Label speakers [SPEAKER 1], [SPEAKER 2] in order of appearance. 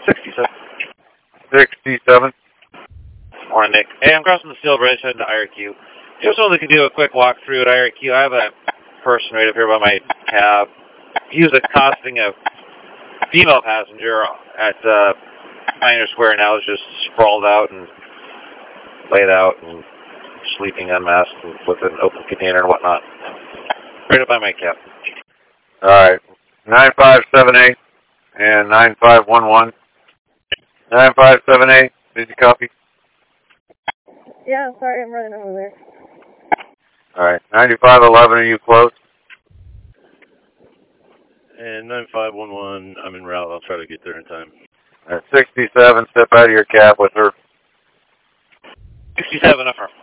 [SPEAKER 1] 67.
[SPEAKER 2] 67.
[SPEAKER 1] Morning, Nick. Hey, I'm crossing the steel bridge heading to IRQ. Just wanted to do a quick walkthrough at IRQ. I have a person right up here by my cab. He was accosting a female passenger at Pioneer Square, and I was just sprawled out and laid out and sleeping unmasked with an open container and whatnot. Right up by my cab.
[SPEAKER 2] All right. 9578 and 9511. 9578, did you copy?
[SPEAKER 3] Yeah, sorry, I'm running over there.
[SPEAKER 2] All right. 9511, are you close?
[SPEAKER 4] And 9511, I'm en route. I'll try to get there in time.
[SPEAKER 2] All right. 67, step out of your cab with her.
[SPEAKER 1] 67, affirm.